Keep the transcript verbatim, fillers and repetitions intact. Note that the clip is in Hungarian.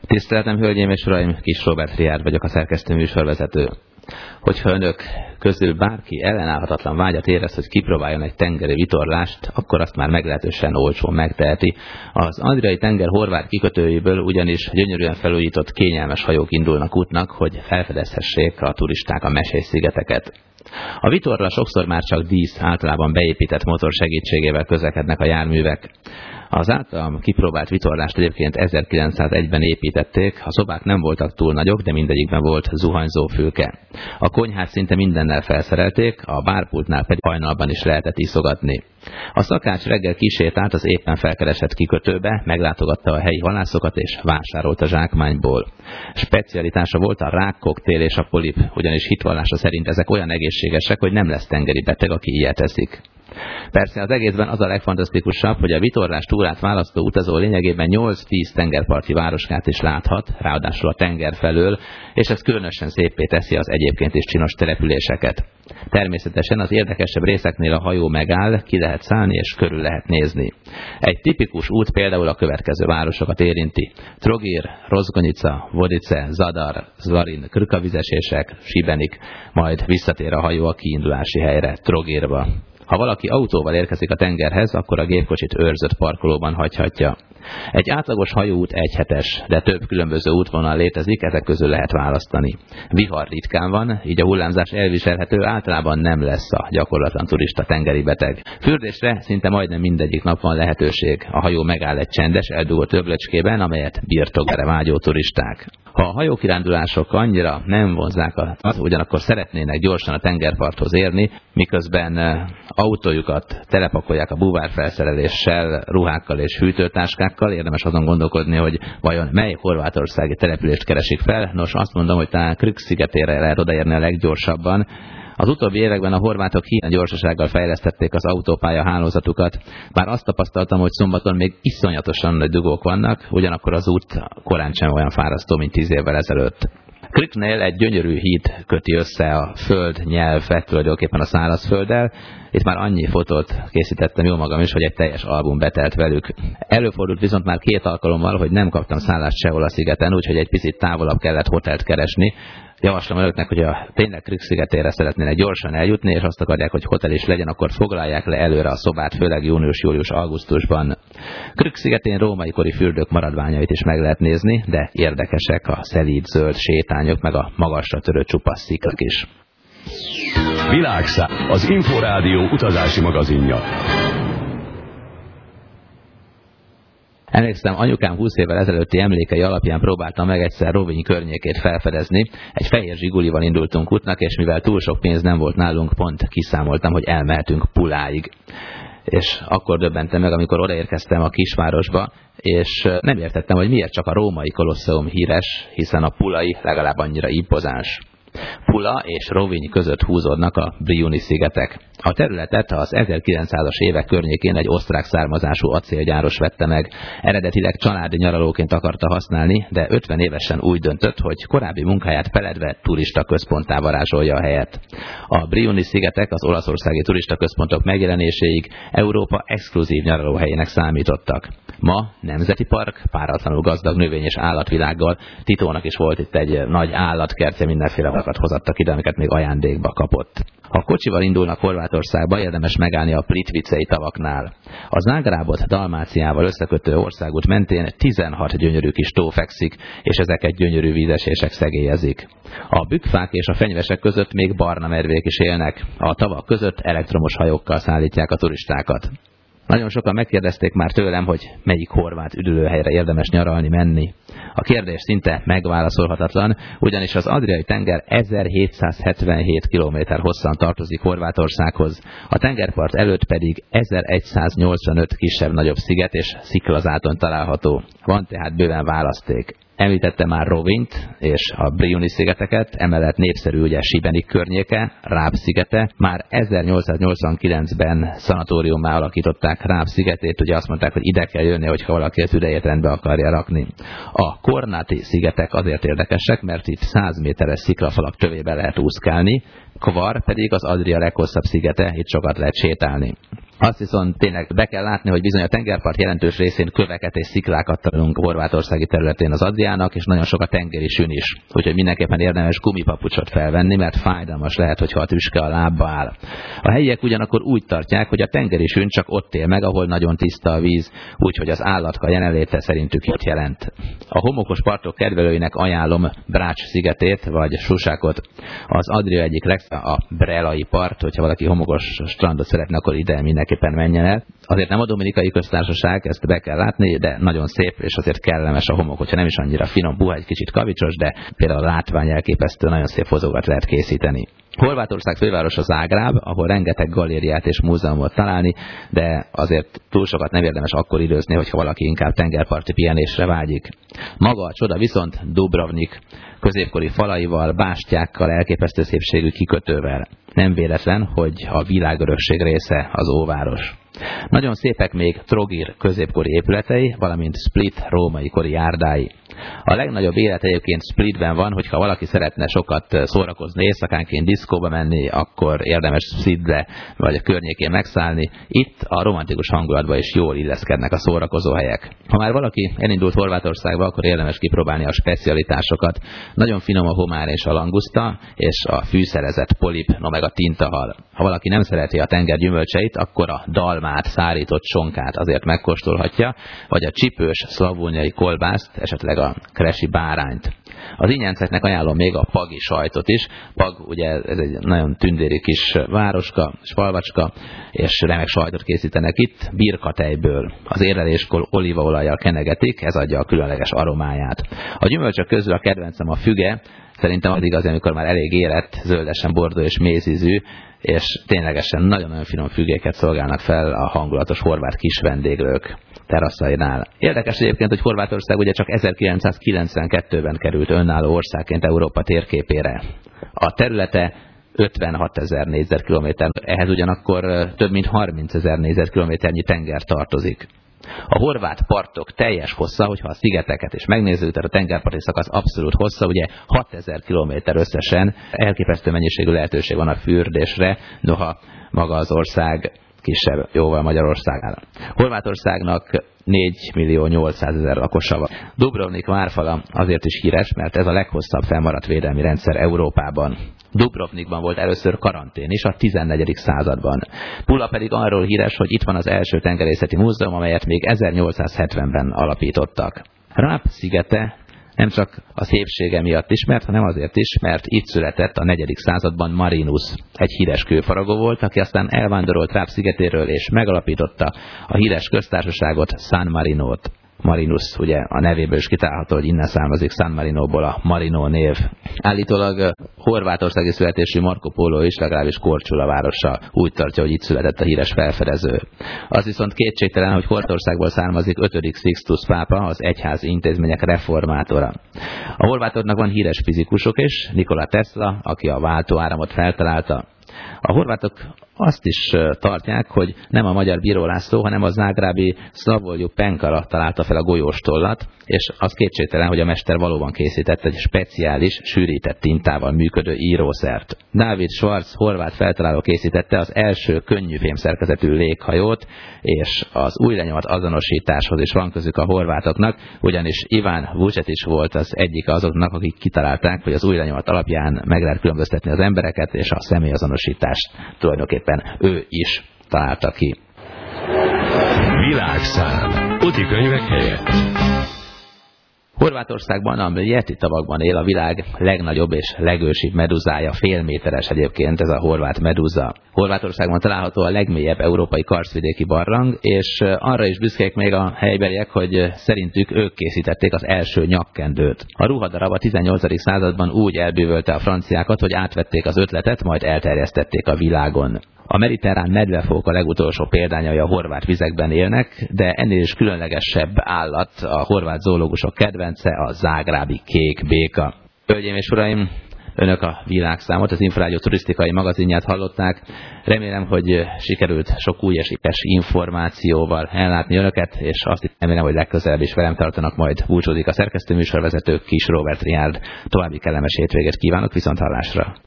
Tiszteletem, hölgyeim és uraim, Kis Róbert Riárd vagyok, a szerkesztő műsorvezető. Hogyha önök közül bárki ellenállhatatlan vágyat érez, hogy kipróbáljon egy tengeri vitorlást, akkor azt már meglehetősen olcsón megteheti. Az Adriai tenger horvát kikötőjéből ugyanis gyönyörűen felújított, kényelmes hajók indulnak útnak, hogy felfedezhessék a turisták a mesés szigeteket. A vitorla sokszor már csak dísz, általában beépített motor segítségével közlekednek a járművek. Az általam kipróbált vitorlást egyébként ezerkilencszázegyben építették, a szobák nem voltak túl nagyok, de mindegyikben volt zuhanyzófülke. A konyhát szinte mindennel felszerelték, a bárpultnál pedig hajnalban is lehetett iszogatni. A szakács reggel kisétált az éppen felkeresett kikötőbe, meglátogatta a helyi halászokat és vásárolt a zsákmányból. Specialitása volt a rákkoktél és a polip, ugyanis hitvallása szerint ezek olyan egészségesek, hogy nem lesz tengeri beteg, aki ilyet eszik. Persze az egészben az a legfantasztikusabb, hogy a vitorlás túrát választó utazó lényegében nyolc-tíz tengerparti városkát is láthat, ráadásul a tenger felől, és ez különösen széppé teszi az egyébként is csinos településeket. Természetesen az érdekesebb részeknél a hajó megáll, ki lehet szállni és körül lehet nézni. Egy tipikus út például a következő városokat érinti: Trogir, Rozgonyica, Vodice, Zadar, Zvarin, Krkavizesések, Šibenik, majd visszatér a hajó a kiindulási helyre, Trogirba. Ha valaki autóval érkezik a tengerhez, akkor a gépkocsit őrzött parkolóban hagyhatja. Egy átlagos hajóút egyhetes, de több különböző útvonal létezik, ezek közül lehet választani. Vihar ritkán van, így a hullámzás elviselhető, általában nem lesz a gyakorlatlan turista tengeri beteg. Fürdésre szinte majdnem mindegyik nap van lehetőség. A hajó megáll egy csendes, eldugott öblöcskében, amelyet birtokra vágyó turisták. Ha a hajókirándulások annyira nem vonzzák az, ugyanakkor szeretnének gyorsan a tengerparthoz érni, miközben autójukat telepakolják a búvárfelszereléssel, ruhákkal és hűtőtáskákkal, érdemes azon gondolkodni, hogy vajon mely horvátországi települést keresik fel. Nos, azt mondom, hogy talán Krk szigetére lehet odaérni a leggyorsabban. Az utóbbi években a horvátok hihetetlen gyorsasággal fejlesztették az autópálya hálózatukat. Bár azt tapasztaltam, hogy szombaton még iszonyatosan nagy dugók vannak, ugyanakkor az út korán sem olyan fárasztó, mint tíz évvel ezelőtt. Krknél egy gyönyörű híd köti össze a föld nyelvet tulajdonképpen a szárazfölddel. Itt már annyi fotót készítettem jó magam is, hogy egy teljes album betelt velük. Előfordult viszont már két alkalommal, hogy nem kaptam szállást sehol a szigeten, úgyhogy egy picit távolabb kellett hotelt keresni. Javaslom önöknek, hogy a tényleg Krk szigetére szeretnének gyorsan eljutni, és azt akarják, hogy hotel is legyen, akkor foglalják le előre a szobát, főleg június, július, augusztusban. Krk szigetén római kori fürdők maradványait is meg lehet nézni, de érdekesek a szelíd zöld sétányok, meg a magasra törő csupasz sziklak is. Világszám, az Inforádió utazási magazinja. Emlékszem, anyukám húsz évvel ezelőtti emlékei alapján próbáltam meg egyszer Rovinj környékét felfedezni. Egy fehér zsigulival indultunk útnak, és mivel túl sok pénz nem volt nálunk, pont kiszámoltam, hogy elmehetünk Puláig. És akkor döbbentem meg, amikor odaérkeztem a kisvárosba, és nem értettem, hogy miért csak a római kolosseum híres, hiszen a pulai legalább annyira impozáns. Pula és Rovinj között húzódnak a Briuni-szigetek. A területet az ezerkilencszázas évek környékén egy osztrák származású acélgyáros vette meg. Eredetileg családi nyaralóként akarta használni, de ötven évesen úgy döntött, hogy korábbi munkáját feledve turista központtá varázsolja a helyet. A Briuni-szigetek az olaszországi turista központok megjelenéséig Európa exkluzív nyaralóhelyének számítottak. Ma nemzeti park, páratlanul gazdag növény- és állatvilággal. Titónak is volt itt egy nagy állatkertje, mindenféle alakat hozattak ide, amiket még ajándékba kapott. Ha kocsival indulnak Horvátországba, érdemes megállni a Plitvicei tavaknál. Az Zágrábot Dalmáciával összekötő országút mentén tizenhat gyönyörű kis tó fekszik, és ezeket gyönyörű vízesések szegélyezik. A bükkfák és a fenyvesek között még barna medvék is élnek. A tavak között elektromos hajókkal szállítják a turistákat. Nagyon sokan megkérdezték már tőlem, hogy melyik horvát üdülőhelyre érdemes nyaralni, menni. A kérdés szinte megválaszolhatatlan, ugyanis az Adriai tenger ezerhétszázhetvenhét kilométer hosszan tartozik Horvátországhoz, a tengerpart előtt pedig ezeregyszáznyolcvanöt kisebb-nagyobb sziget és sziklazáton található. Van tehát bőven választék. Említette már Rovinjt és a Briuni-szigeteket, emellett népszerű ugye Šibenik környéke, Ráb szigete. Már ezernyolcszáznyolcvankilencben szanatóriummá alakították Ráb szigetét, ugye azt mondták, hogy ide kell jönni, hogyha valaki a tüdejét rendbe akarja rakni. A Kornáti szigetek azért érdekesek, mert itt száz méteres sziklafalak tövébe lehet úszkálni, Kvar pedig az Adria leghosszabb szigete, itt sokat lehet sétálni. Azt viszont tényleg be kell látni, hogy bizony a tengerpart jelentős részén köveket és sziklákat találunk a horvátországi területén az Adriának, és nagyon sok a tengeri sün is. Úgyhogy mindenképpen érdemes gumipapucsot felvenni, mert fájdalmas lehet, hogyha a tüske a lábba áll. A helyiek ugyanakkor úgy tartják, hogy a tengeri sün csak ott él meg, ahol nagyon tiszta a víz, úgyhogy az állatka jelenléte szerintük jót jelent. A homokos partok kedvelőinek ajánlom Brač szigetét vagy Susákot. Az Adria egyik legszebb a Brelai part, hogyha valaki homokos strandot szeretne, akkor ide mindenképpen menjen el. Azért nem a Dominikai Köztársaság, ezt be kell látni, de nagyon szép, és azért kellemes a homok, hogyha nem is annyira finom, puha, egy kicsit kavicsos, de például a látvány elképesztő, nagyon szép fotókat lehet készíteni. Horvátország fővárosa Zágráb, ahol rengeteg galériát és múzeumot találni, de azért túl sokat nem érdemes akkor időzni, hogyha valaki inkább tengerparti pihenésre vágyik. Maga a csoda viszont Dubrovnik, középkori falaival, bástyákkal, elképesztő szépségű kikötővel. Nem véletlen, hogy a világörökség része az óváros. Nagyon szépek még Trogir középkori épületei, valamint Split római kori járdái. A legnagyobb élet egyébként Splitben van, hogyha valaki szeretne sokat szórakozni, éjszakánként diszkóba menni, akkor érdemes Splitre vagy a környékén megszállni. Itt a romantikus hangulatban is jól illeszkednek a szórakozó helyek. Ha már valaki elindult Horvátországba, akkor érdemes kipróbálni a specialitásokat. Nagyon finom a homár és a languszta, és a fűszerezett polip, no meg a tintahal. Ha valaki nem szereti a tenger gyümölcseit, akkor a dalmát, szárított sonkát azért megkóstolhatja, vagy a csipős szlavóniai kolbászt, esetleg a kresi bárányt. Az ingyenceknek ajánlom még a pagi sajtot is. Pag, ugye ez egy nagyon tündéri kis városka, és falvacska, és remek sajtot készítenek itt, birkatejből. Az érleléskor olívaolajjal kenegetik, ez adja a különleges aromáját. A gyümölcsök közül a kedvencem a füge, szerintem az igaz, amikor már elég érett, zöldesen bordó és mézízű, és ténylegesen nagyon-nagyon finom fügéket szolgálnak fel a hangulatos horvát kis vendéglők teraszainál. Érdekes egyébként, hogy Horvátország ugye csak ezerkilencszázkilencvenkettőben került önálló országként Európa térképére. A területe ötvenhatezer négyzetkilométer, ehhez ugyanakkor több mint harmincezer négyzetkilométernyi tenger tartozik. A horvát partok teljes hossza, hogyha a szigeteket is megnézzük, tehát a tengerparti szakasz abszolút hossza, ugye hatezer kilométer összesen, elképesztő mennyiségű lehetőség van a fürdésre, noha maga az ország kisebb, jóval Magyarországnál. Horvátországnak négy millió nyolcszázezer lakosa van. Dubrovnik várfala azért is híres, mert ez a leghosszabb fennmaradt védelmi rendszer Európában. Dubrovnikban volt először karantén is a tizennegyedik században. Pula pedig arról híres, hogy itt van az első tengerészeti múzeum, amelyet még ezernyolcszázhetvenben alapítottak. Ráp szigete nem csak a szépsége miatt ismert, hanem azért is, mert itt született a negyedik században Marinus. Egy híres kőfaragó volt, aki aztán elvándorolt Ráp szigetéről és megalapította a híres köztársaságot, San Marinót. Marinus, ugye a nevéből is kitálható, hogy innen származik San Marinóból a Marino név. Állítólag horvátországi születésű Marco Polo is, legalábbis Korčula városa úgy tartja, hogy itt született a híres felfedező. Az viszont kétségtelen, hogy Horvátországból származik ötödik Sixtus pápa, az egyházi intézmények reformátora. A horvátoknak van híres fizikusok is, Nikola Tesla, aki a váltóáramot feltalálta. A horvátok azt is tartják, hogy nem a magyar Bíró László, hanem a zágrábi Szlavolju Penkara találta fel a golyóstollat, és az kétségtelen, hogy a mester valóban készített egy speciális, sűrített tintával működő írószert. Dávid Schwarz horvát feltaláló készítette az első könnyű fémszerkezetű léghajót, és az új lenyomat azonosításhoz is van közük a horvátoknak, ugyanis Iván Vucetics volt az egyik azoknak, akik kitalálták, hogy az új lenyomat alapján meg lehet különböztetni az embereket, és a személyazonosítást tulajdonképpen ő is találta ki. Világszám. Utikönyvek helyett. Horvátországban a Yeti tavakban él a világ legnagyobb és legősibb meduzája, félméteres egyébként ez a horvát medúza. Horvátországban található a legmélyebb európai karsztvidéki barlang, és arra is büszkék még a helybeliek, hogy szerintük ők készítették az első nyakkendőt. A ruhadarab a tizennyolcadik században úgy elbűvölte a franciákat, hogy átvették az ötletet, majd elterjesztették a világon. A mediterrán medvefók a legutolsó példányai a horvát vizekben élnek, de ennél is különlegesebb állat, a horvát zoológusok kedvence, a zágrábi kék béka. Hölgyeim és uraim, önök a világszámot, az Inforádió turisztikai magazinját hallották. Remélem, hogy sikerült sok új és ékes információval ellátni önöket, és azt is remélem, hogy legközelebb is velem tartanak, majd búcsúzik a szerkesztő műsorvezető Kis Róbert Riárd. További kellemes hétvégét kívánok, viszonthallásra!